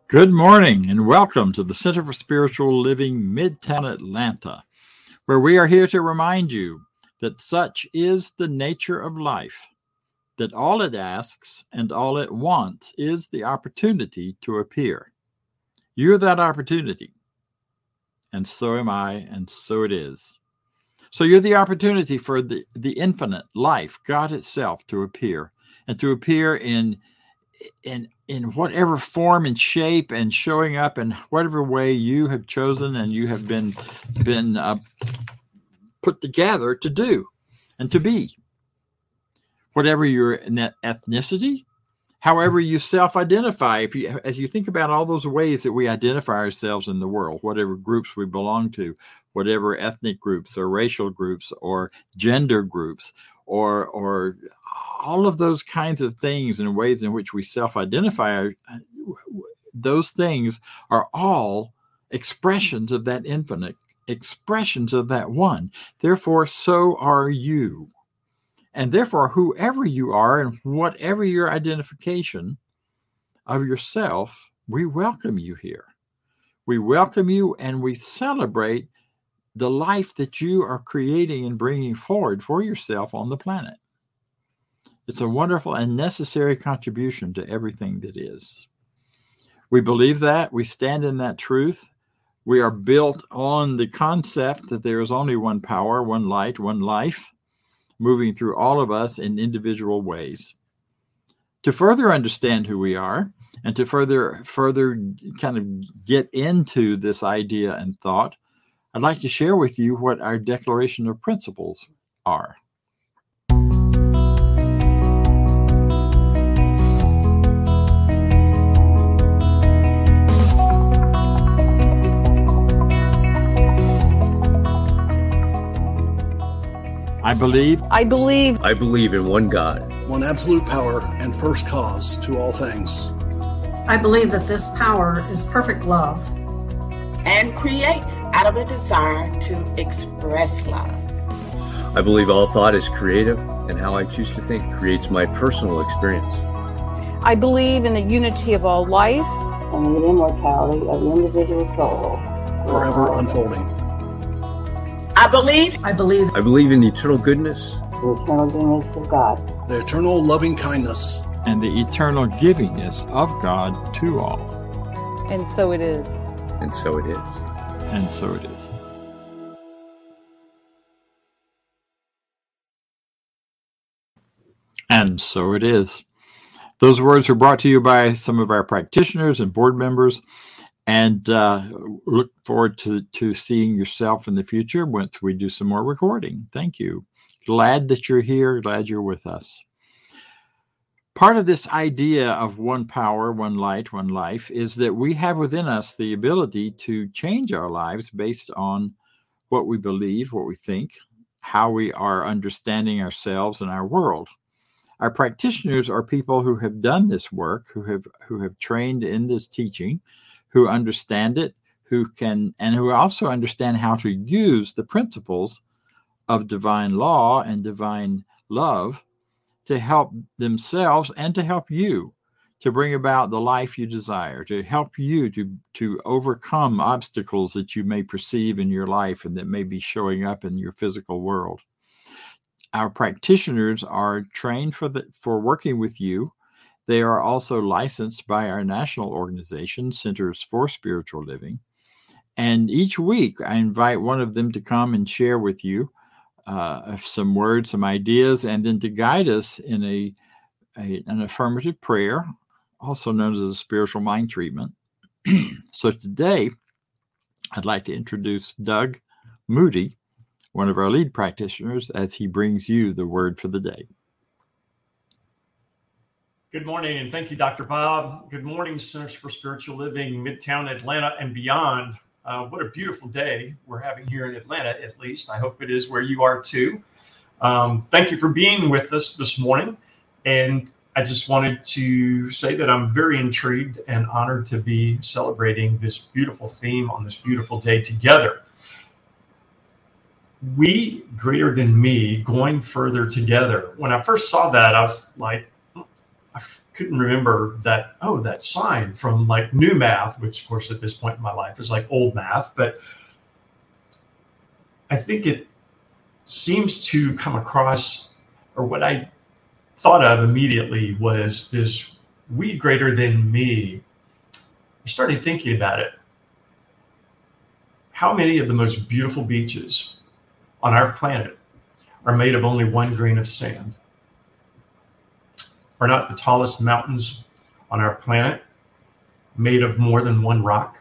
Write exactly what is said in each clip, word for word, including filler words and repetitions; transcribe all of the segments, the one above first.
Good morning and welcome to the Center for Spiritual Living, Midtown Atlanta, where we are here to remind you that such is the nature of life, that all it asks and all it wants is the opportunity to appear. You're that opportunity, and so am I, and so it is. So you're the opportunity for the, the infinite life, God itself, to appear, and to appear in in in whatever form and shape and showing up in whatever way you have chosen and you have been been uh, put together to do and to be. Whatever your ethnicity, however you self-identify, if you as you think about all those ways that we identify ourselves in the world, whatever groups we belong to, whatever ethnic groups or racial groups or gender groups or or all of those kinds of things and ways in which we self-identify, those things are all expressions of that infinite, expressions of that one. Therefore, so are you. And therefore, whoever you are and whatever your identification of yourself, we welcome you here. We welcome you and we celebrate the life that you are creating and bringing forward for yourself on the planet. It's a wonderful and necessary contribution to everything that is. We believe that. We stand in that truth. We are built on the concept that there is only one power, one light, one life, moving through all of us in individual ways. To further understand who we are and to further, further kind of get into this idea and thought, I'd like to share with you what our Declaration of Principles are. I believe. I believe. I believe in one God, one absolute power and first cause to all things. I believe that this power is perfect love and creates out of a desire to express love. I believe all thought is creative, and how I choose to think creates my personal experience. I believe in the unity of all life and the immortality of the individual soul, forever unfolding. I believe. I believe. I believe in the eternal goodness. The eternal goodness of God. The eternal loving kindness. And the eternal givingness of God to all. And so it is. And so it is. And so it is. And so it is. Those words were brought to you by some of our practitioners and board members. And uh, look forward to, to seeing yourself in the future once we do some more recording. Thank you. Glad that you're here. Glad you're with us. Part of this idea of one power, one light, one life is that we have within us the ability to change our lives based on what we believe, what we think, how we are understanding ourselves and our world. Our practitioners are people who have done this work, who have who have trained in this teaching, who understand it, who can, and who also understand how to use the principles of divine law and divine love to help themselves and to help you to bring about the life you desire, to help you to, to overcome obstacles that you may perceive in your life and that may be showing up in your physical world. Our practitioners are trained for the, for working with you. They are also licensed by our national organization, Centers for Spiritual Living. And each week, I invite one of them to come and share with you uh, some words, some ideas, and then to guide us in a, a an affirmative prayer, also known as a spiritual mind treatment. So today, I'd like to introduce Doug Moody, one of our lead practitioners, as he brings you the word for the day. Good morning, and thank you, Doctor Bob. Good morning, Centers for Spiritual Living, Midtown Atlanta and beyond. Uh, what a beautiful day we're having here in Atlanta, at least. I hope it is where you are, too. Um, thank you for being with us this morning. And I just wanted to say that I'm very intrigued and honored to be celebrating this beautiful theme on this beautiful day together. We greater than me, going further together. When I first saw that, I was like, I couldn't remember that, oh, that sign from like new math, which of course at this point in my life is like old math, but I think it seems to come across, or what I thought of immediately was this we greater than me. I started thinking about it. How many of the most beautiful beaches on our planet are made of only one grain of sand? Are not the tallest mountains on our planet made of more than one rock?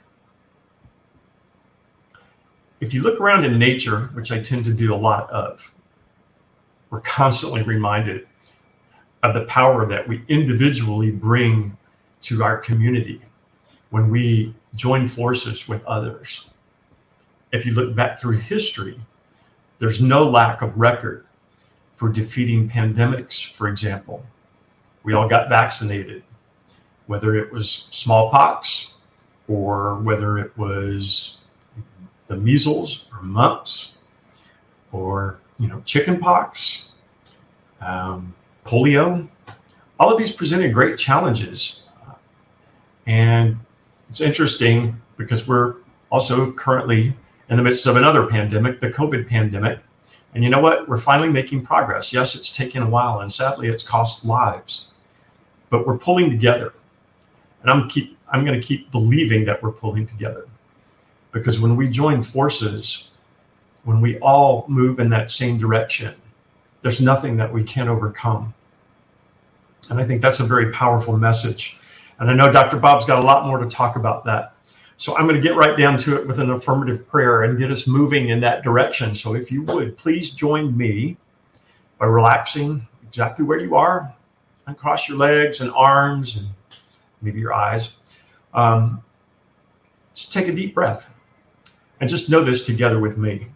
If you look around in nature, which I tend to do a lot of, we're constantly reminded of the power that we individually bring to our community when we join forces with others. If you look back through history, there's no lack of record for defeating pandemics, for example. We all got vaccinated, whether it was smallpox or whether it was the measles or mumps or, you know, chickenpox, um, polio. All of these presented great challenges. And it's interesting because we're also currently in the midst of another pandemic, the COVID pandemic. And you know what? We're finally making progress. Yes, it's taken a while, and sadly, it's cost lives. But we're pulling together. And I'm keep I'm going to keep believing that we're pulling together. Because when we join forces, when we all move in that same direction, there's nothing that we can't overcome. And I think that's a very powerful message. And I know Doctor Bob's got a lot more to talk about that. So I'm going to get right down to it with an affirmative prayer and get us moving in that direction. So if you would, please join me by relaxing exactly where you are. Uncross your legs and arms and maybe your eyes. Um, just take a deep breath and just know this together with me.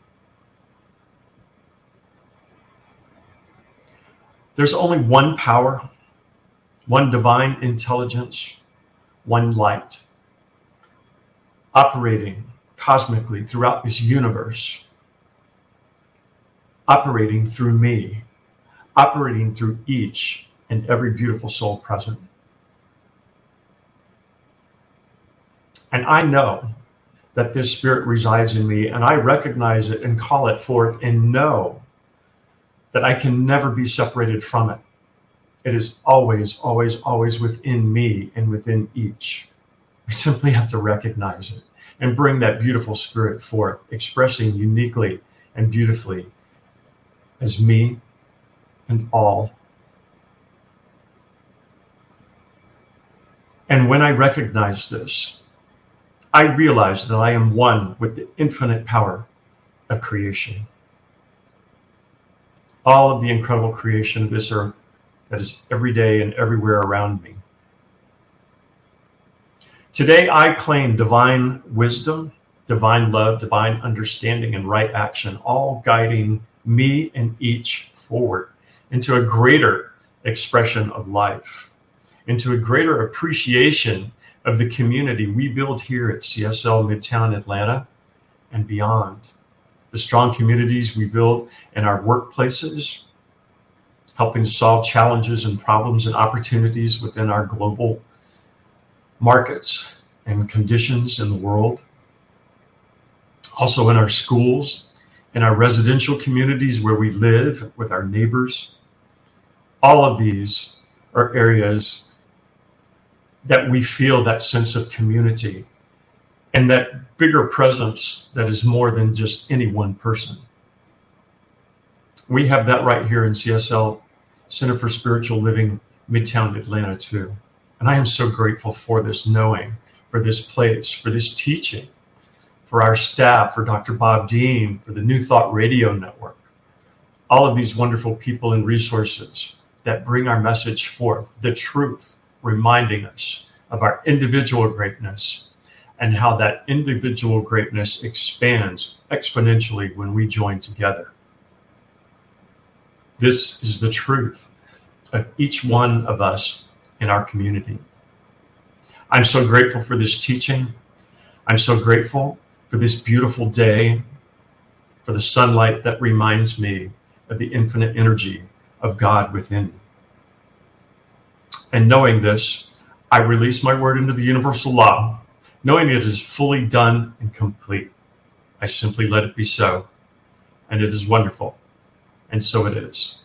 There's only one power, one divine intelligence, one light operating cosmically throughout this universe, operating through me, operating through each and every beautiful soul present. And I know that this spirit resides in me, and I recognize it and call it forth and know that I can never be separated from it. It is always, always, always within me and within each. We simply have to recognize it and bring that beautiful spirit forth, expressing uniquely and beautifully as me and all. And when I recognize this, I realize that I am one with the infinite power of creation. All of the incredible creation of this earth that is every day and everywhere around me. Today, I claim divine wisdom, divine love, divine understanding, and right action, all guiding me and each forward into a greater expression of life, into a greater appreciation of the community we build here at C S L Midtown Atlanta and beyond. The strong communities we build in our workplaces, helping to solve challenges and problems and opportunities within our global markets and conditions in the world. Also in our schools, in our residential communities where we live with our neighbors. All of these are areas that we feel that sense of community and that bigger presence that is more than just any one person. We have that right here in C S L, Center for Spiritual Living, Midtown Atlanta too. And I am so grateful for this knowing, for this place, for this teaching, for our staff, for Doctor Bob Dean, for the New Thought Radio Network, all of these wonderful people and resources that bring our message forth, the truth, reminding us of our individual greatness and how that individual greatness expands exponentially when we join together. This is the truth of each one of us in our community. I'm so grateful for this teaching. I'm so grateful for this beautiful day, for the sunlight that reminds me of the infinite energy of God within me. And knowing this, I release my word into the universal law, knowing it is fully done and complete. I simply let it be so. And it is wonderful. And so it is.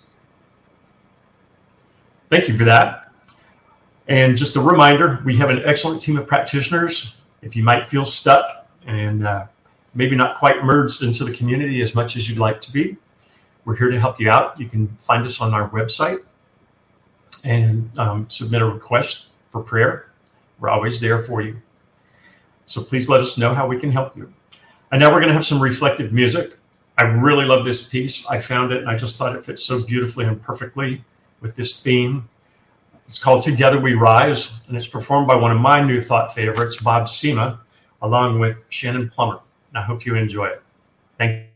Thank you for that. And just a reminder, we have an excellent team of practitioners. If you might feel stuck and uh, maybe not quite merged into the community as much as you'd like to be, we're here to help you out. You can find us on our website and um, submit a request for prayer. We're always there for you. So please let us know how we can help you. And now we're going to have some reflective music. I really love this piece. I found it and I just thought it fits so beautifully and perfectly with this theme. It's called Together We Rise, and it's performed by one of my new thought favorites, Bob Sema, along with Shannon Plummer. And I hope you enjoy it. Thank you.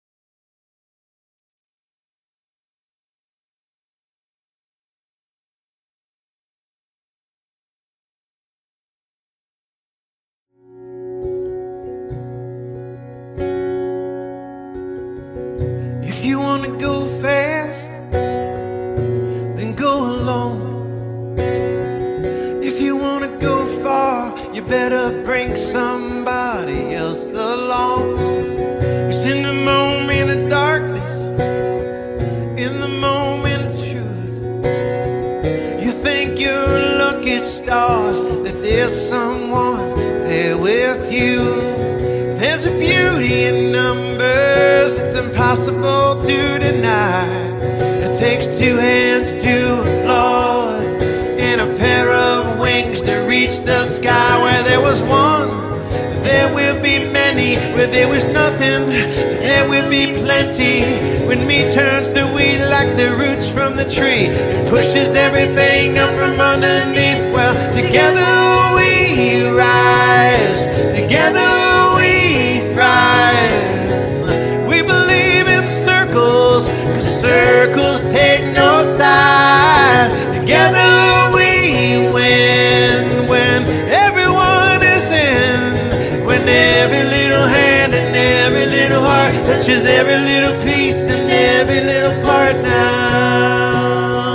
If you want to go fast, then go alone. If you want to go far, you better bring somebody else along. 'Cause in the moment of darkness, in the moment of truth, you think you're lucky stars that there's someone there with you. There's a beauty in numbers it's impossible to deny. It takes two hands to applaud and a pair of wings to reach the sky. Where there was one, there will be many. Where there was nothing, there will be plenty. When me turns the weed like the roots from the tree, it pushes everything up from underneath. Well, together we rise, together we thrive. We believe in circles, 'cause circles take no side. Together we win when everyone is in. When every little hand and every little heart touches every little piece and every little part now.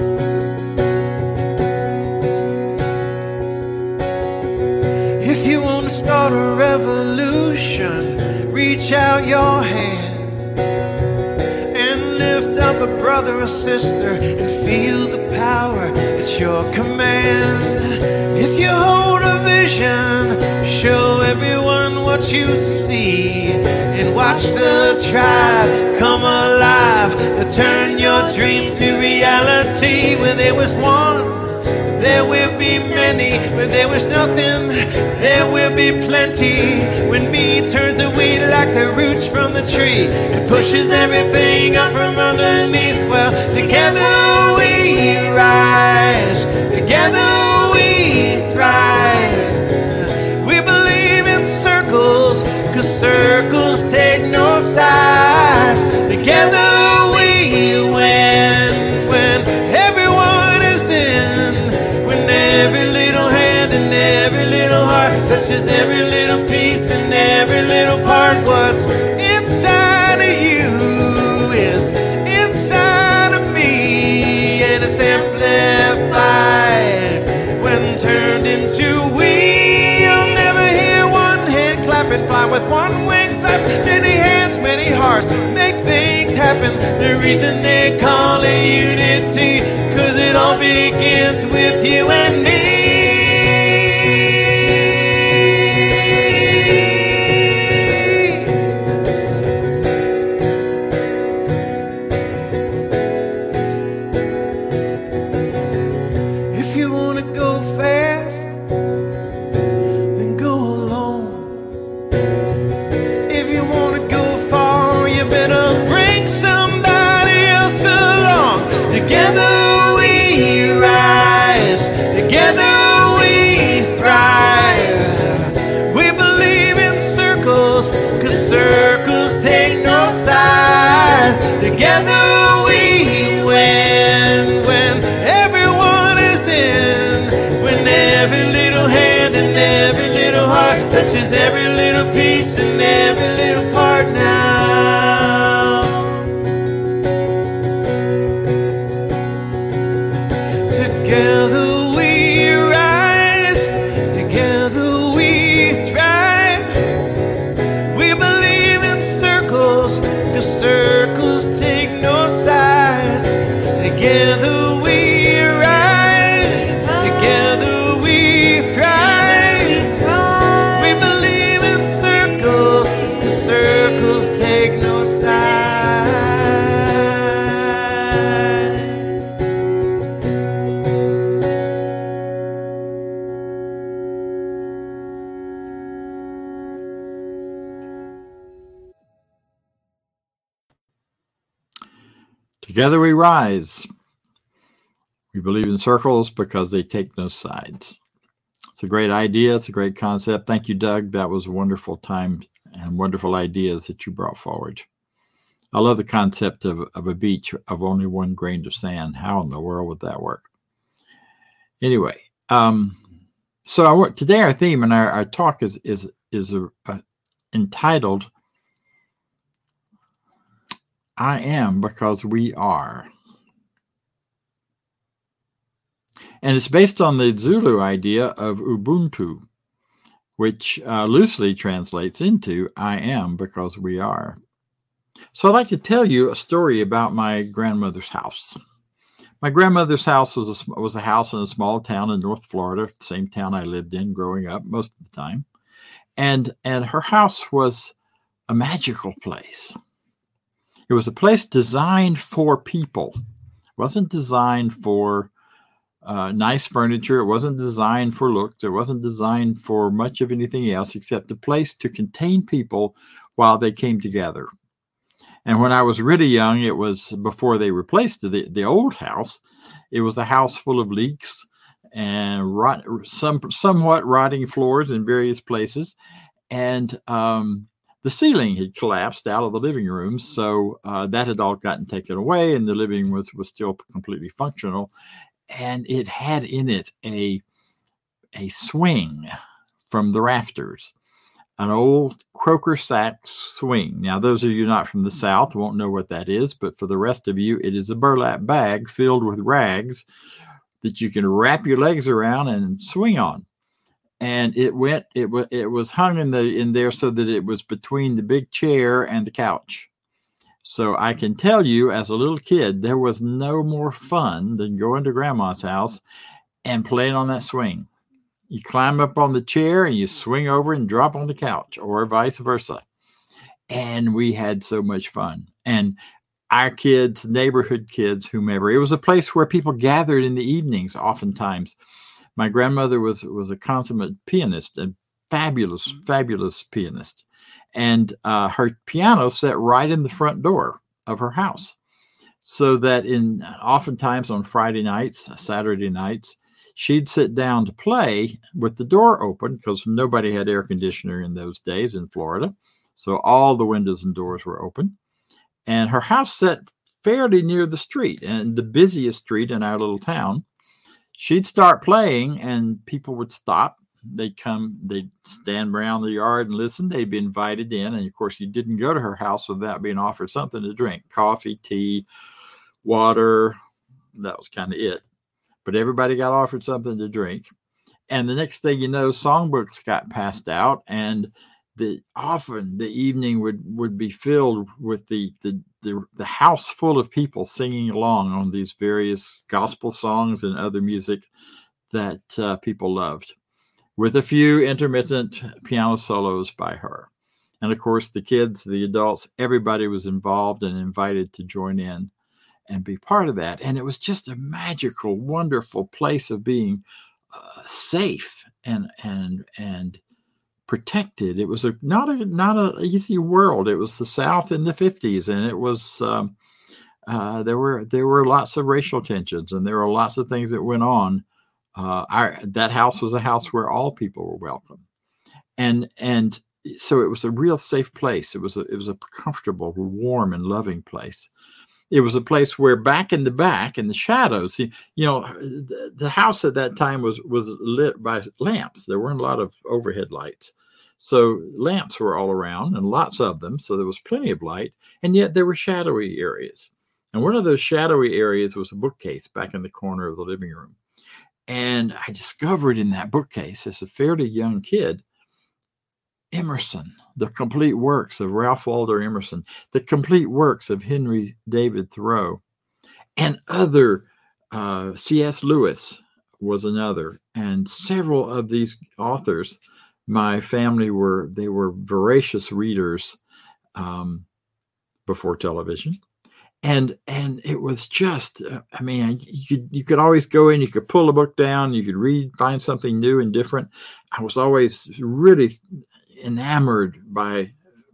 If you want to start a revolution, reach out your hand and lift up a brother or sister and feel the power at your command. If you hold a vision, show everyone what you see and watch the tribe come alive to turn your dream to reality. Where there was one, there will be many. Where there was nothing, there will be plenty. When me turns the weed like the roots from the tree, it pushes everything up from underneath. Well, together we rise, together we thrive. We believe in circles, 'cause circles take no sides. Together we win when everyone is in. When every little hand and every little heart touches every little piece and every little part. What's inside of you is inside of me, and it's amplified when turned into we. You'll never hear one hand clap and fly with one wing flap. Many hands, many hearts make things happen. The reason they call it unity, 'cause it all begins with you and me. If you want to go fast, then go alone. If you want to go far, you better bring somebody else along. Together we rise, together we thrive. We believe in circles, 'cause circles take no sides. Together we win when everyone is in. When every little hand and every little heart touches every little piece and every little part now. Together Together we rise. We believe in circles because they take no sides. It's a great idea. It's a great concept. Thank you, Doug. That was a wonderful time and wonderful ideas that you brought forward. I love the concept of, of a beach of only one grain of sand. How in the world would that work? Anyway, um, so I want, today our theme and our, our talk is is is a, a, entitled "I Am Because We Are," and it's based on the Zulu idea of Ubuntu, which uh, loosely translates into "I am because we are." So I'd like to tell you a story about my grandmother's house. My grandmother's house was a, was a house in a small town in North Florida, the same town I lived in growing up most of the time. And, and her house was a magical place. It was a place designed for people. It wasn't designed for uh, nice furniture. It wasn't designed for looks. It wasn't designed for much of anything else except a place to contain people while they came together. And when I was really young, it was before they replaced the, the old house. It was a house full of leaks and rot, some somewhat rotting floors in various places. And um, the ceiling had collapsed out of the living room. So uh, that had all gotten taken away, and the living room was, was still completely functional. And it had in it a, a swing from the rafters. An old Croker sack swing. Now, those of you not from the South won't know what that is, but for the rest of you, it is a burlap bag filled with rags that you can wrap your legs around and swing on. And it went. It was. It was hung in the in there so that it was between the big chair and the couch. So I can tell you, as a little kid, there was no more fun than going to Grandma's house and playing on that swing. You climb up on the chair and you swing over and drop on the couch, or vice versa. And we had so much fun. And our kids, neighborhood kids, whomever, it was a place where people gathered in the evenings oftentimes. My grandmother was, was a consummate pianist, and fabulous, fabulous pianist. And uh, her piano sat right in the front door of her house. So that in oftentimes on Friday nights, Saturday nights, she'd sit down to play with the door open because nobody had air conditioner in those days in Florida. So all the windows and doors were open. And her house sat fairly near the street, and the busiest street in our little town. She'd start playing and people would stop. They'd come, they'd stand around the yard and listen. They'd be invited in. And of course, you didn't go to her house without being offered something to drink: coffee, tea, water. That was kind of it. But everybody got offered something to drink. And the next thing you know, songbooks got passed out, and the often the evening would, would be filled with the, the, the, the house full of people singing along on these various gospel songs and other music that uh, people loved, with a few intermittent piano solos by her. And of course, the kids, the adults, everybody was involved and invited to join in and be part of that. And it was just a magical, wonderful place of being uh, safe and and and protected. It was a not a not an easy world. It was the South in the fifties, and it was um, uh, there were there were lots of racial tensions, and there were lots of things that went on. Uh, our that house was a house where all people were welcome, and and so it was a real safe place. It was a, it was a comfortable, warm, and loving place. It was a place where back in the back, in the shadows, you, you know, the, the house at that time was, was lit by lamps. There weren't a lot of overhead lights. So lamps were all around, and lots of them. So there was plenty of light, and yet there were shadowy areas. And one of those shadowy areas was a bookcase back in the corner of the living room. And I discovered in that bookcase, as a fairly young kid, Emerson, the complete works of Ralph Waldo Emerson, the complete works of Henry David Thoreau, and other, uh, C S Lewis was another, and several of these authors. My family were, they were voracious readers um, before television. And and it was just, uh, I mean, you could, you could always go in, you could pull a book down, you could read, find something new and different. I was always really enamored by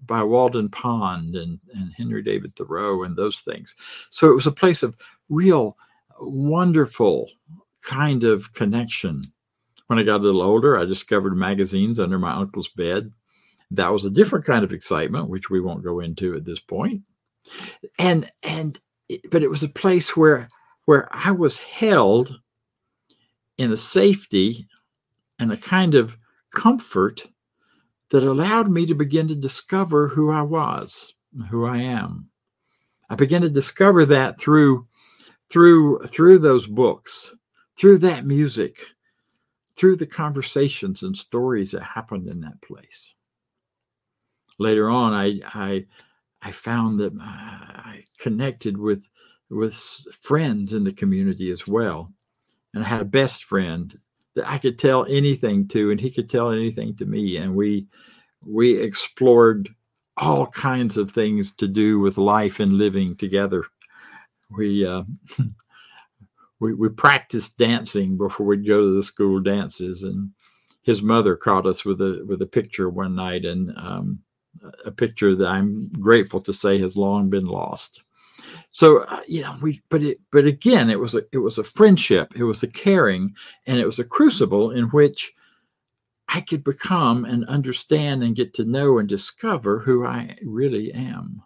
by Walden Pond and, and Henry David Thoreau and those things. So it was a place of real wonderful kind of connection. When I got a little older, I discovered magazines under my uncle's bed. That was a different kind of excitement, which we won't go into at this point. And, and, but it was a place where, where I was held in a safety and a kind of comfort that allowed me to begin to discover who I was, who I am. I began to discover that through, through, through those books, through that music, through the conversations and stories that happened in that place. Later on, I, I, I found that I connected with, with friends in the community as well. And I had a best friend that I could tell anything to, and he could tell anything to me. And we, we explored all kinds of things to do with life and living together. We, uh, we, we practiced dancing before we'd go to the school dances. And his mother caught us with a, with a picture one night, and um, a picture that I'm grateful to say has long been lost. So, uh, you know, we, but it, but again, it was a, it was a friendship, it was a caring, and it was a crucible in which I could become and understand and get to know and discover who I really am.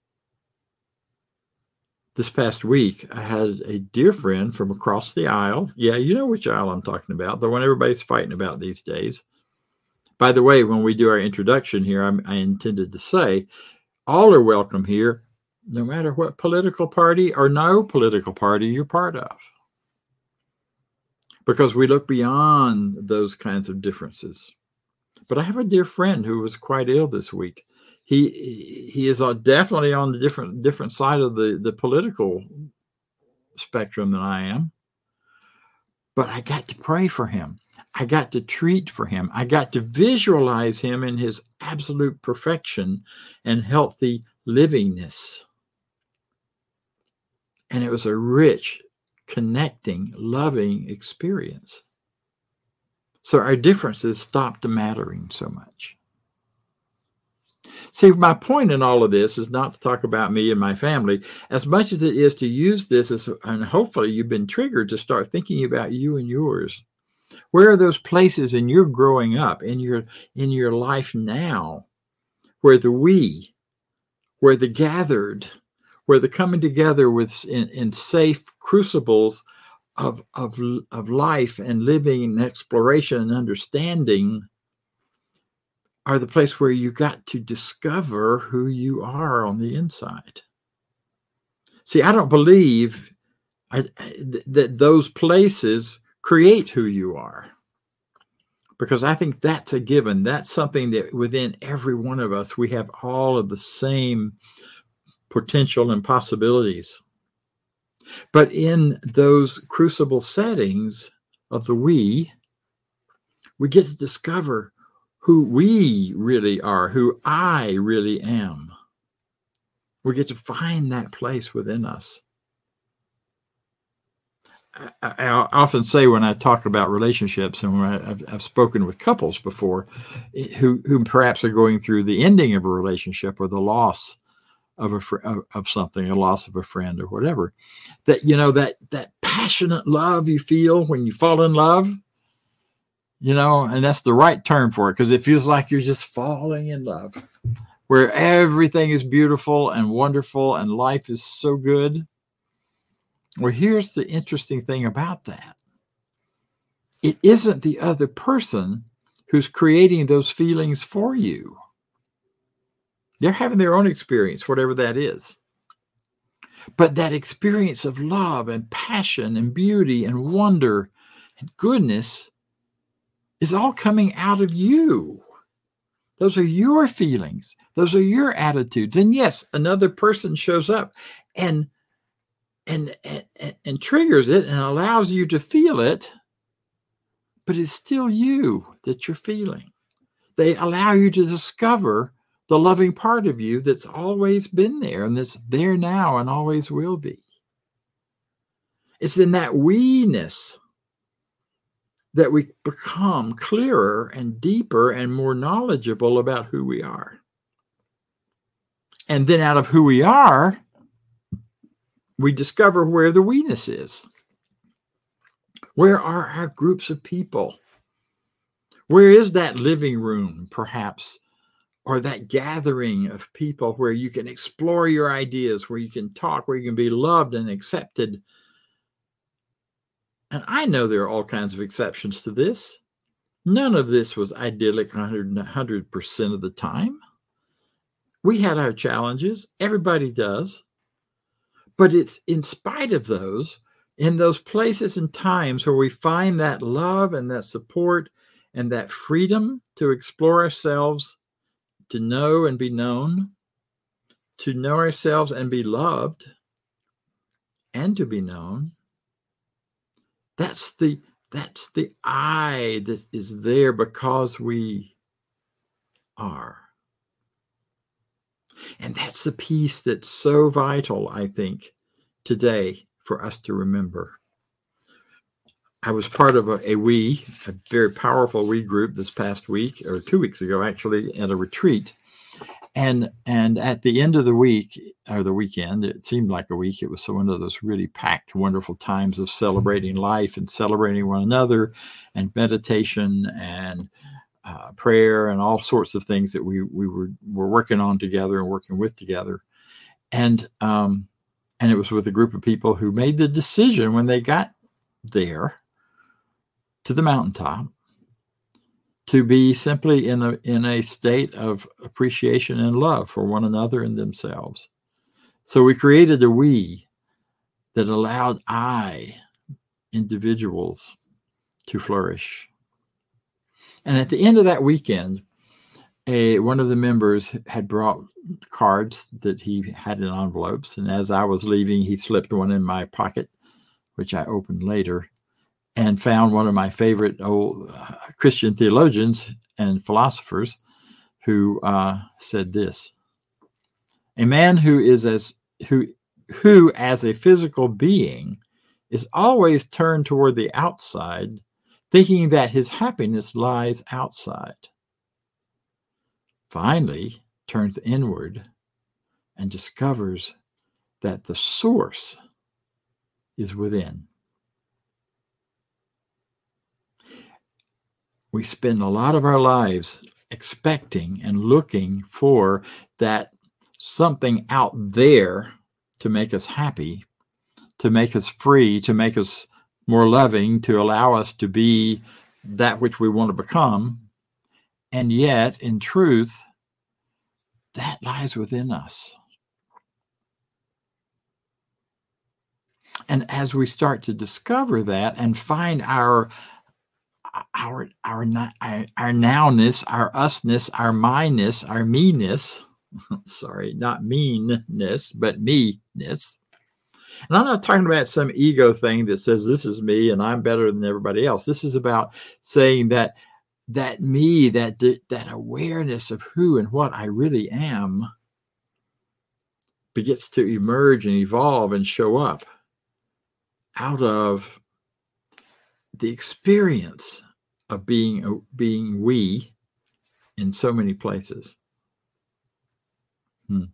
This past week, I had a dear friend from across the aisle. Yeah, you know which aisle I'm talking about, the one everybody's fighting about these days. By the way, when we do our introduction here, I'm, I intended to say, all are welcome here, no matter what political party or no political party you're part of. Because we look beyond those kinds of differences. But I have a dear friend who was quite ill this week. He he is definitely on the different different side of the, the political spectrum than I am. But I got to pray for him. I got to treat for him. I got to visualize him in his absolute perfection and healthy livingness. And it was a rich, connecting, loving experience. So our differences stopped mattering so much. See, my point in all of this is not to talk about me and my family as much as it is to use this as, and hopefully you've been triggered to start thinking about you and yours. Where are those places in your growing up, in your, in your life now, where the we, where the gathered, where the coming together with in, in safe crucibles of, of, of life and living and exploration and understanding are the place where you got to discover who you are on the inside. See, I don't believe I, th- that those places create who you are, because I think that's a given. That's something that within every one of us, we have all of the same potential and possibilities. But in those crucible settings of the we, we get to discover who we really are, who I really am. We get to find that place within us. I, I often say when I talk about relationships, and when I, I've, I've spoken with couples before who, who perhaps are going through the ending of a relationship or the loss of a of, of something, a loss of a friend or whatever, that, you know, that that passionate love you feel when you fall in love, you know, and that's the right term for it, because it feels like you're just falling in love, where everything is beautiful and wonderful and life is so good. Well, here's the interesting thing about that. It isn't the other person who's creating those feelings for you. They're having their own experience, whatever that is. But that experience of love and passion and beauty and wonder and goodness is all coming out of you. Those are your feelings. Those are your attitudes. And yes, another person shows up and and and, and triggers it and allows you to feel it, but it's still you that you're feeling. They allow you to discover the loving part of you that's always been there and that's there now and always will be. It's in that we-ness that we become clearer and deeper and more knowledgeable about who we are. And then out of who we are, we discover where the we-ness is. Where are our groups of people? Where is that living room, perhaps, or that gathering of people where you can explore your ideas, where you can talk, where you can be loved and accepted? And I know there are all kinds of exceptions to this. None of this was idyllic one hundred percent of the time. We had our challenges. Everybody does. But it's in spite of those, in those places and times where we find that love and that support and that freedom to explore ourselves, to know and be known, to know ourselves and be loved, and to be known. That's the that's the I that is there because we are. And that's the piece that's so vital, I think, today for us to remember. I was part of a, a we, a very powerful we group this past week, or two weeks ago, actually, at a retreat. And and at the end of the week, or the weekend, it seemed like a week. It was so one of those really packed, wonderful times of celebrating life and celebrating one another and meditation and uh, prayer and all sorts of things that we we were, were working on together and working with together. And um, and it was with a group of people who made the decision when they got there to the mountaintop to be simply in a in a state of appreciation and love for one another and themselves. So we created a we that allowed I, individuals, to flourish. And at the end of that weekend, a one of the members had brought cards that he had in envelopes. And as I was leaving, he slipped one in my pocket, which I opened later, and found one of my favorite old uh, Christian theologians and philosophers who uh, said this: a man who is as who who as a physical being is always turned toward the outside, thinking that his happiness lies outside, finally turns inward and discovers that the source is within. We spend a lot of our lives expecting and looking for that something out there to make us happy, to make us free, to make us more loving, to allow us to be that which we want to become. And yet, in truth, that lies within us. And as we start to discover that and find our Our our our our nowness, our usness, our myness, our me-ness, sorry, not meanness, but me-ness. And I'm not talking about some ego thing that says this is me and I'm better than everybody else. This is about saying that that me, that that awareness of who and what I really am begins to emerge and evolve and show up out of the experience of being being we in so many places. Hmm.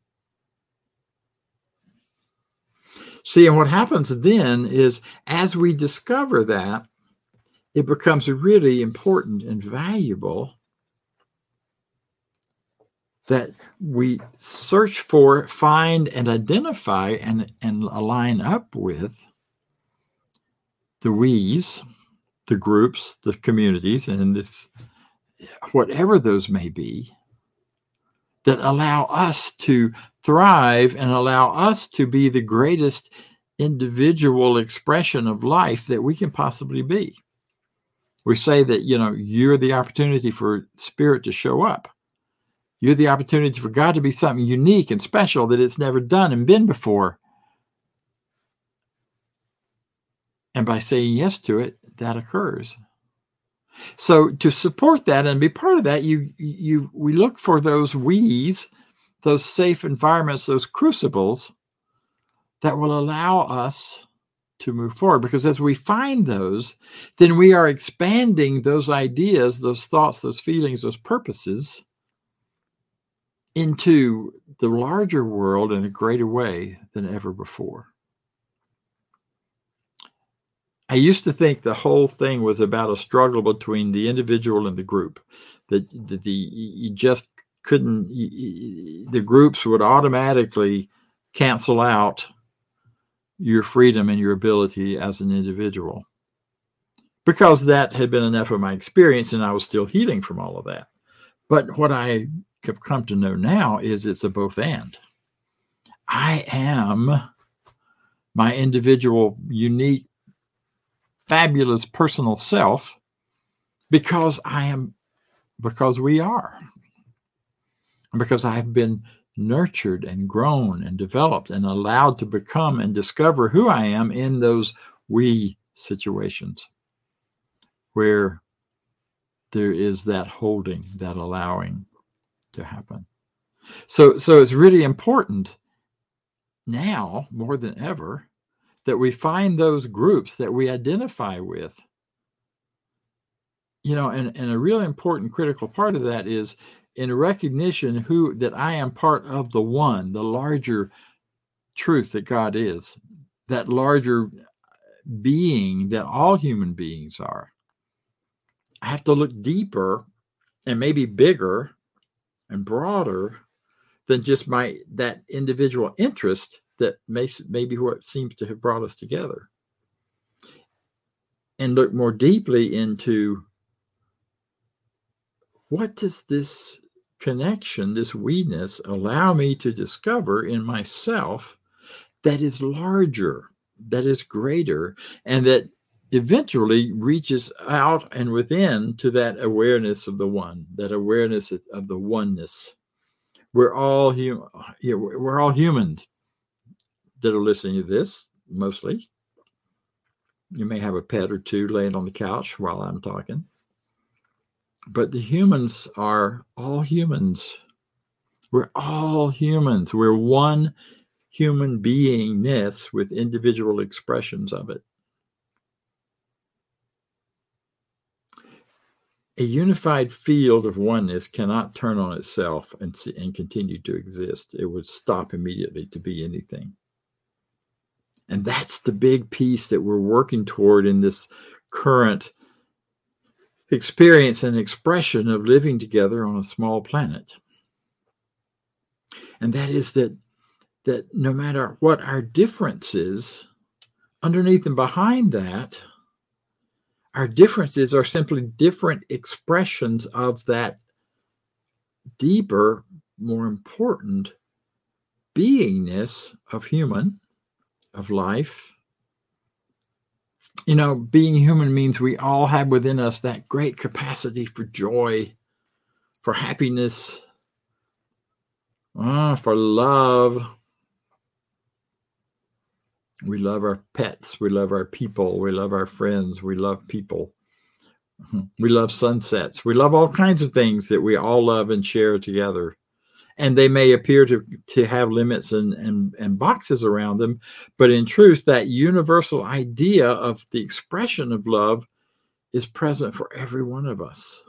See, and what happens then is as we discover that, it becomes really important and valuable that we search for, find, and identify and, and align up with the we's, the groups, the communities, and this, whatever those may be, that allow us to thrive and allow us to be the greatest individual expression of life that we can possibly be. We say that, you know, you're the opportunity for Spirit to show up. You're the opportunity for God to be something unique and special that it's never done and been before. And by saying yes to it, that occurs. So to support that and be part of that, you you we look for those we's, those safe environments, those crucibles that will allow us to move forward. Because as we find those, then we are expanding those ideas, those thoughts, those feelings, those purposes into the larger world in a greater way than ever before. I used to think the whole thing was about a struggle between the individual and the group, that the, the you just couldn't, the groups would automatically cancel out your freedom and your ability as an individual, because that had been enough of my experience and I was still healing from all of that. But what I have come to know now is it's a both and. I am my individual, unique, fabulous personal self because I am, because we are, because I've been nurtured and grown and developed and allowed to become and discover who I am in those we situations where there is that holding, that allowing to happen. So, so it's really important now more than ever that we find those groups that we identify with. You know, and, and a really important critical part of that is in recognition who that I am part of the one, the larger truth that God is, that larger being that all human beings are. I have to look deeper and maybe bigger and broader than just my that individual interest that may, may be what seems to have brought us together. And look more deeply into what does this connection, this we-ness, allow me to discover in myself that is larger, that is greater, and that eventually reaches out and within to that awareness of the one, that awareness of the oneness. We're all human. We're all humans that are listening to this, mostly. You may have a pet or two laying on the couch while I'm talking. But the humans are all humans. We're all humans. We're one human beingness with individual expressions of it. A unified field of oneness cannot turn on itself and, and continue to exist. It would stop immediately to be anything. And that's the big piece that we're working toward in this current experience and expression of living together on a small planet. And that is that, that no matter what our differences, underneath and behind that, our differences are simply different expressions of that deeper, more important beingness of human, of life. You know, being human means we all have within us that great capacity for joy, for happiness, uh, for love. We love our pets. We love our people. We love our friends. We love people. We love sunsets. We love all kinds of things that we all love and share together. And they may appear to, to have limits and, and, and boxes around them. But in truth, that universal idea of the expression of love is present for every one of us.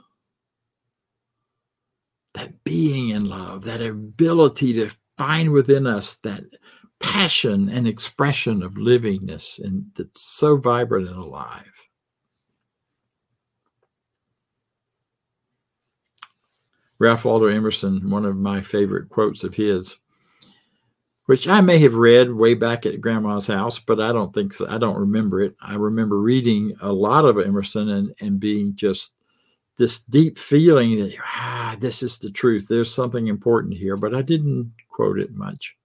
That being in love, that ability to find within us that passion and expression of livingness, and that's so vibrant and alive. Ralph Waldo Emerson, one of my favorite quotes of his, which I may have read way back at Grandma's house, but I don't think so. I don't remember it. I remember reading a lot of Emerson and, and being just this deep feeling that, ah, this is the truth. There's something important here, but I didn't quote it much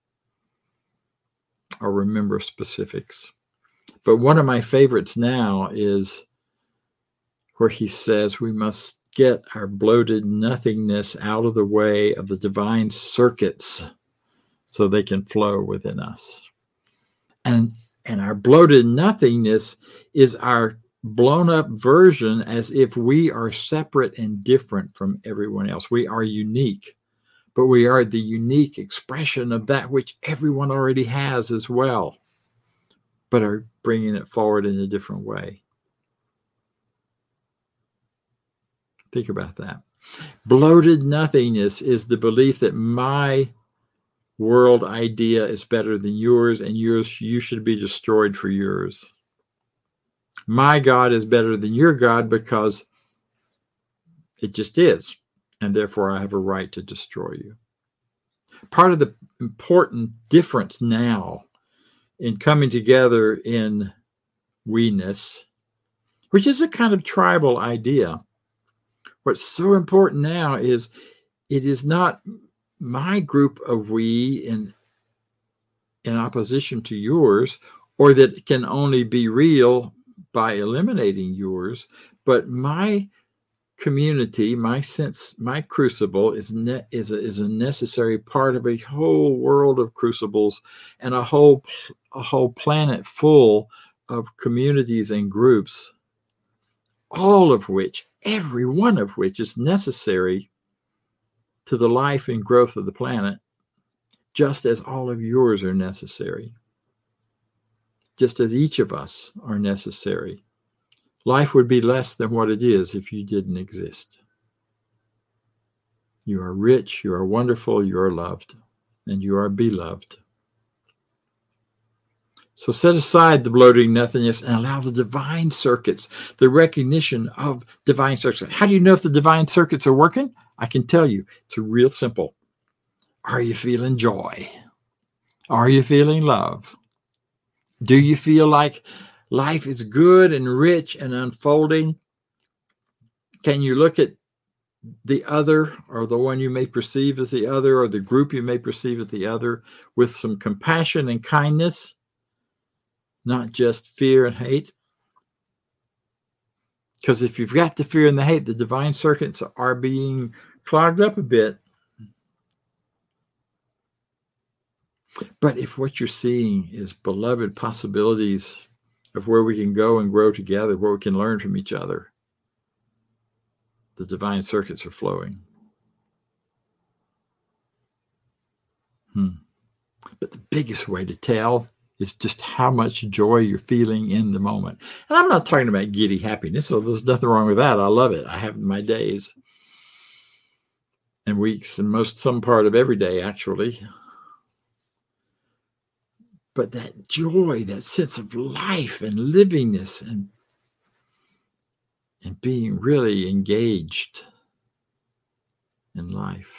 or remember specifics. But one of my favorites now is where he says we must get our bloated nothingness out of the way of the divine circuits so they can flow within us. And, and our bloated nothingness is our blown up version as if we are separate and different from everyone else. We are unique, but we are the unique expression of that which everyone already has as well, but are bringing it forward in a different way. Think about that. Bloated nothingness is the belief that my world idea is better than yours, and yours, you should be destroyed for yours. My God is better than your God because it just is, and therefore I have a right to destroy you. Part of the important difference now in coming together in we-ness, which is a kind of tribal idea, what's so important now is it is not my group of we in, in opposition to yours, or that it can only be real by eliminating yours, but my community, my sense, my crucible is ne- is a, is a necessary part of a whole world of crucibles and a whole a whole planet full of communities and groups, all of which, every one of which is necessary to the life and growth of the planet, just as all of yours are necessary, just as each of us are necessary. Life would be less than what it is if you didn't exist. You are rich, you are wonderful, you are loved, and you are beloved. So set aside the bloating nothingness and allow the divine circuits, the recognition of divine circuits. How do you know if the divine circuits are working? I can tell you, it's real simple. Are you feeling joy? Are you feeling love? Do you feel like life is good and rich and unfolding? Can you look at the other, or the one you may perceive as the other, or the group you may perceive as the other, with some compassion and kindness, not just fear and hate? Because if you've got the fear and the hate, the divine circuits are being clogged up a bit. But if what you're seeing is beloved possibilities of where we can go and grow together, where we can learn from each other, the divine circuits are flowing. Hmm. But the biggest way to tell is just how much joy you're feeling in the moment. And I'm not talking about giddy happiness, so there's nothing wrong with that. I love it. I have my days and weeks and most some part of every day, actually. But that joy, that sense of life and livingness and, and being really engaged in life.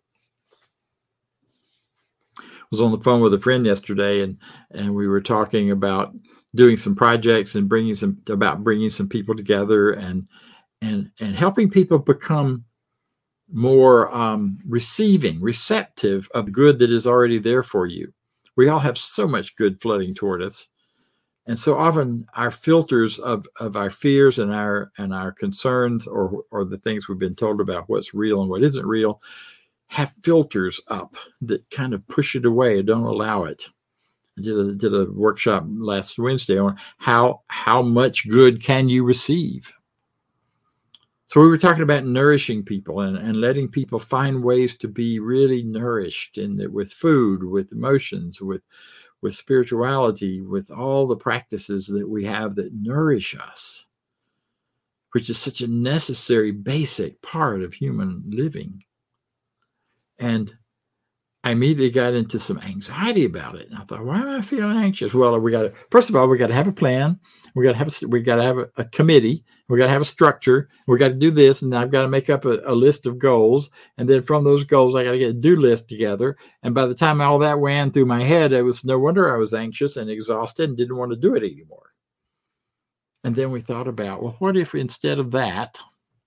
I was on the phone with a friend yesterday, and, and we were talking about doing some projects and bringing some about bringing some people together and and and helping people become more um, receiving, receptive of good that is already there for you. We all have so much good flooding toward us. And so often our filters of, of our fears and our and our concerns, or, or the things we've been told about what's real and what isn't real, have filters up that kind of push it away, don't allow it. I did a, did a workshop last Wednesday on how, how much good can you receive? So we were talking about nourishing people and, and letting people find ways to be really nourished in the, with food, with emotions, with, with spirituality, with all the practices that we have that nourish us, which is such a necessary, basic part of human living. And I immediately got into some anxiety about it. And I thought, why am I feeling anxious? Well, we got to, first of all, we got to have a plan. We got to have, a, we got to have a, a committee. We got to have a structure. We got to do this. And I've got to make up a, a list of goals. And then from those goals, I got to get a do list together. And by the time all that ran through my head, it was no wonder I was anxious and exhausted and didn't want to do it anymore. And then we thought about, well, what if instead of that,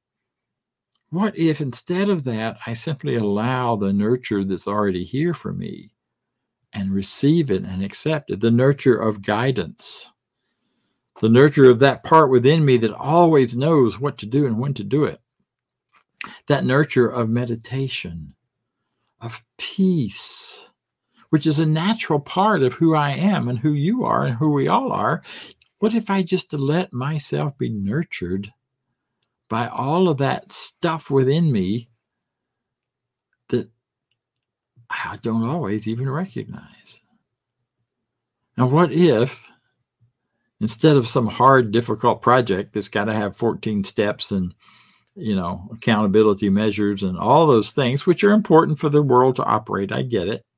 What if instead of that, I simply allow the nurture that's already here for me and receive it and accept it, the nurture of guidance, the nurture of that part within me that always knows what to do and when to do it, that nurture of meditation, of peace, which is a natural part of who I am and who you are and who we all are. What if I just let myself be nurtured by all of that stuff within me that I don't always even recognize? And what if, instead of some hard, difficult project that's got to have fourteen steps and you know, accountability measures and all those things, which are important for the world to operate. I get it.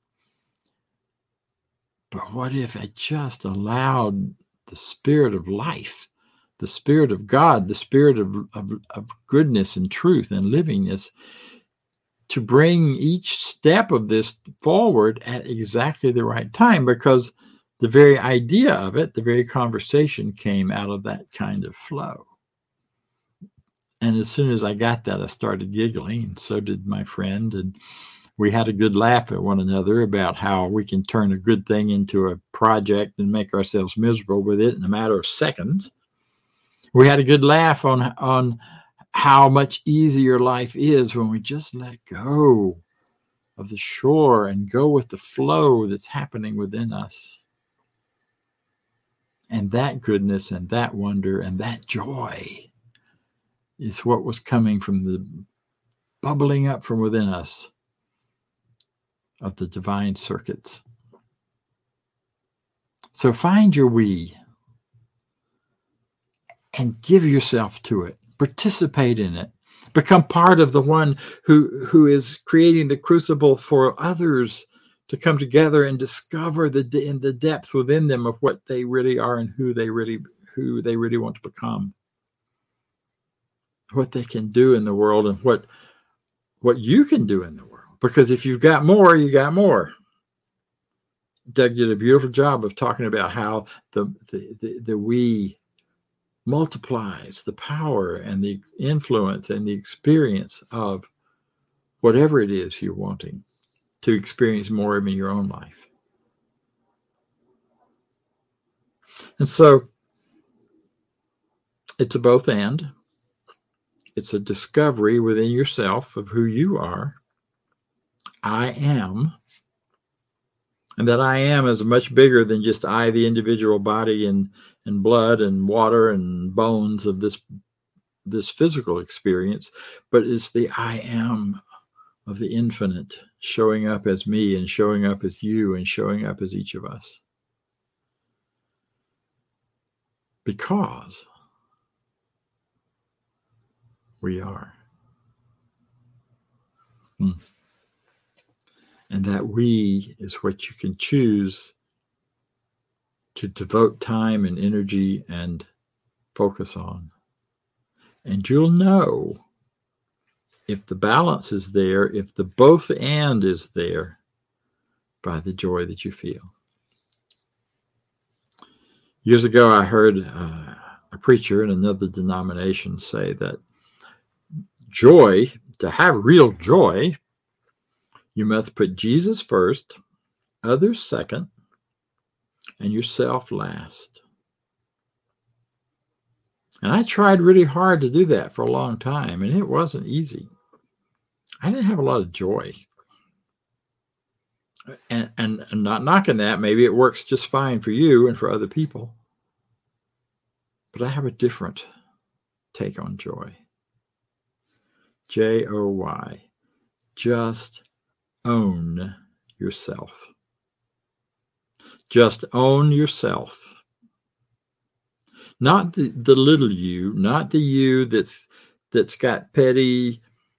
But what if I just allowed the spirit of life, the spirit of God, the spirit of, of, of goodness and truth and livingness to bring each step of this forward at exactly the right time? Because the very idea of it, the very conversation came out of that kind of flow. And as soon as I got that, I started giggling, and so did my friend. And we had a good laugh at one another about how we can turn a good thing into a project and make ourselves miserable with it in a matter of seconds. We had a good laugh on, on how much easier life is when we just let go of the shore and go with the flow that's happening within us. And that goodness and that wonder and that joy is what was coming from the bubbling up from within us of the divine circuits. So find your we and give yourself to it. Participate in it. Become part of the one who, who is creating the crucible for others to come together and discover the in the depth within them of what they really are and who they really who they really want to become. What they can do in the world and what what you can do in the world. Because if you've got more, you got more. Doug did a beautiful job of talking about how the the the, the we multiplies the power and the influence and the experience of whatever it is you're wanting to experience more of in your own life. And so it's a both and. It's a discovery within yourself of who you are. I am. And that I am is much bigger than just I, the individual body and, and blood and water and bones of this, this physical experience, but it's the I am of the infinite showing up as me and showing up as you and showing up as each of us. Because we are. Hmm. And that we is what you can choose to devote time and energy and focus on. And you'll know if the balance is there, if the both and is there, by the joy that you feel. Years ago, I heard uh, a preacher in another denomination say that joy, to have real joy, you must put Jesus first, others second, and yourself last. And I tried really hard to do that for a long time, and it wasn't easy. I didn't have a lot of joy. And, and, and not knocking that, maybe it works just fine for you and for other people. But I have a different take on joy. J O Y. Just own yourself. Just own yourself. Not the, the little you, not the you that's that's got petty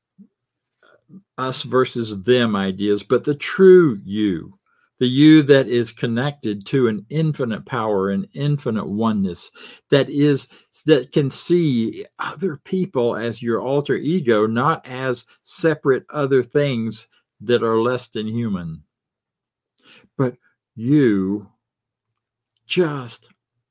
us versus them ideas, but the true you, the you that is connected to an infinite power, an infinite oneness, that is that can see other people as your alter ego, not as separate other things that are less than human. But you just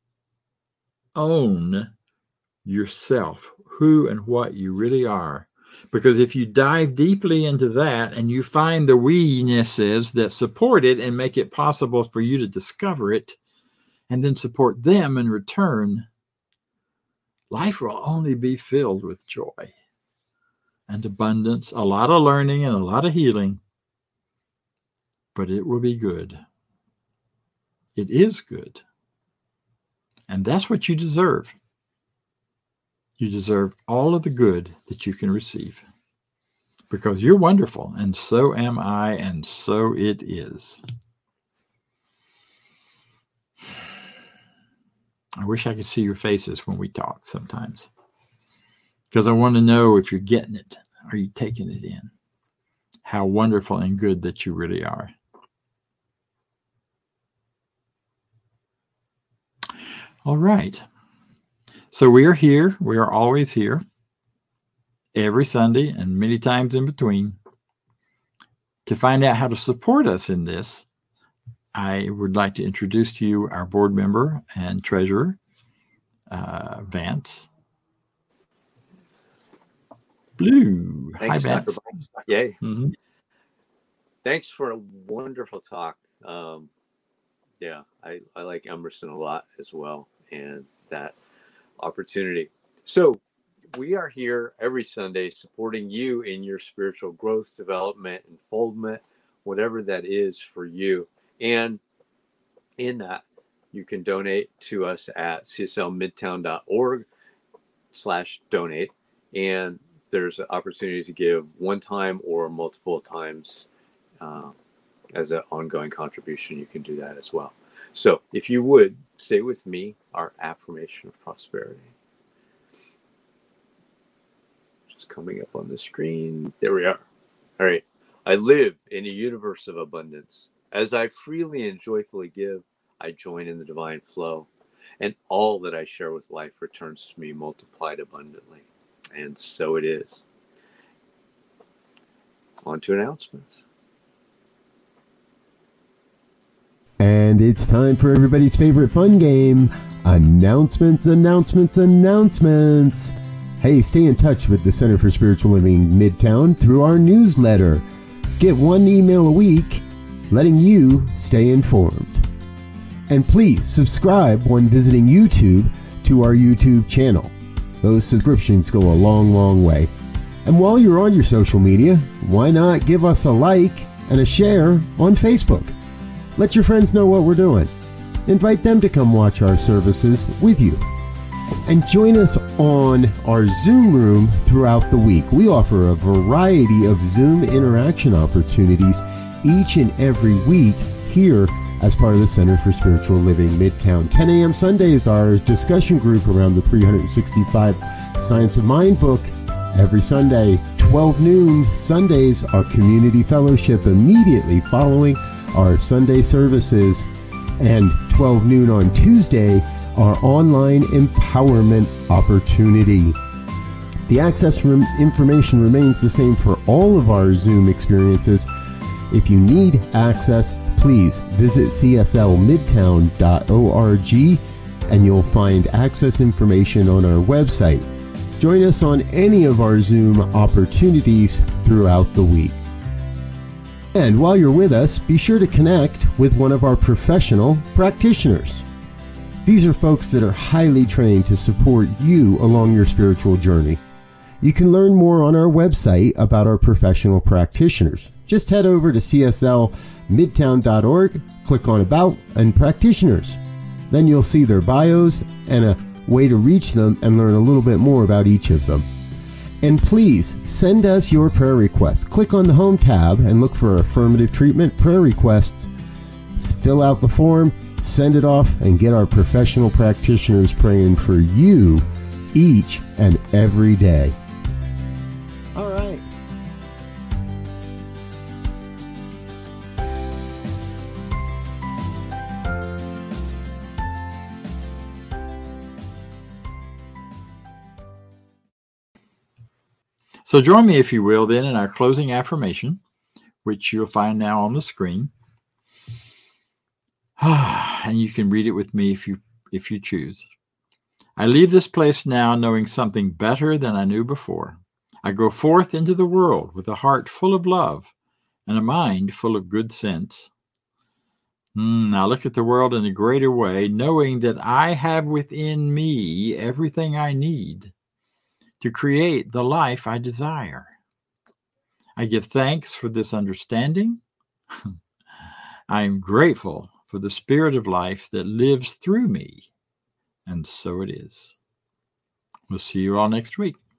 own yourself, who and what you really are. Because if you dive deeply into that and you find the we-nesses that support it and make it possible for you to discover it and then support them in return, life will only be filled with joy and abundance, a lot of learning and a lot of healing, but it will be good. It is good. And that's what you deserve. You deserve all of the good that you can receive because you're wonderful, and so am I, and so it is. I wish I could see your faces when we talk sometimes. because I want to know if you're getting it. Are you taking it in? How wonderful and good that you really are. All right. So we are here. We are always here. Every Sunday and many times in between. To find out how to support us in this, I would like to introduce to you our board member and treasurer, uh, Vance Blue. Thanks, Hi, Vance. Doctor Yay. Mm-hmm. Thanks for a wonderful talk. Um, yeah, I, I like Emerson a lot as well, and that opportunity. So we are here every Sunday supporting you in your spiritual growth, development, unfoldment, whatever that is for you. And in that, you can donate to us at c s l midtown dot org slash donate. And there's an opportunity to give one time or multiple times uh, as an ongoing contribution. You can do that as well. So if you would, say with me our affirmation of prosperity. Just coming up on the screen. There we are. All right. I live in a universe of abundance. As I freely and joyfully give, I join in the divine flow. And all that I share with life returns to me multiplied abundantly. And so it is. On to announcements. And it's time for everybody's favorite fun game. Announcements, announcements, announcements. Hey, stay in touch with the Center for Spiritual Living Midtown through our newsletter. Get one email a week, letting you stay informed. And please subscribe when visiting YouTube to our YouTube channel. Those subscriptions go a long, long way. And while you're on your social media, why not give us a like and a share on Facebook? Let your friends know what we're doing. Invite them to come watch our services with you. And join us on our Zoom room throughout the week. We offer a variety of Zoom interaction opportunities each and every week here as part of the Center for Spiritual Living Midtown. ten a.m. Sundays, our discussion group around the three sixty-five Science of Mind book. Every Sunday, twelve noon Sundays, our community fellowship immediately following our Sunday services. And twelve noon on Tuesday, our online empowerment opportunity. The access from information remains the same for all of our Zoom experiences. If you need access, please visit c s l midtown dot org and you'll find access information on our website. Join us on any of our Zoom opportunities throughout the week. And while you're with us, be sure to connect with one of our professional practitioners. These are folks that are highly trained to support you along your spiritual journey. You can learn more on our website about our professional practitioners. Just head over to c s l midtown dot org, click on About and Practitioners. Then you'll see their bios and a way to reach them and learn a little bit more about each of them. And please send us your prayer requests. Click on the Home tab and look for Affirmative Treatment Prayer Requests. Fill out the form, send it off, and get our professional practitioners praying for you each and every day. All right. So join me, if you will, then in our closing affirmation, which you'll find now on the screen. And you can read it with me if you if you choose. I leave this place now knowing something better than I knew before. I go forth into the world with a heart full of love and a mind full of good sense. Mm, I look at the world in a greater way, knowing that I have within me everything I need to create the life I desire. I give thanks for this understanding. I am grateful for the spirit of life that lives through me. And so it is. We'll see you all next week.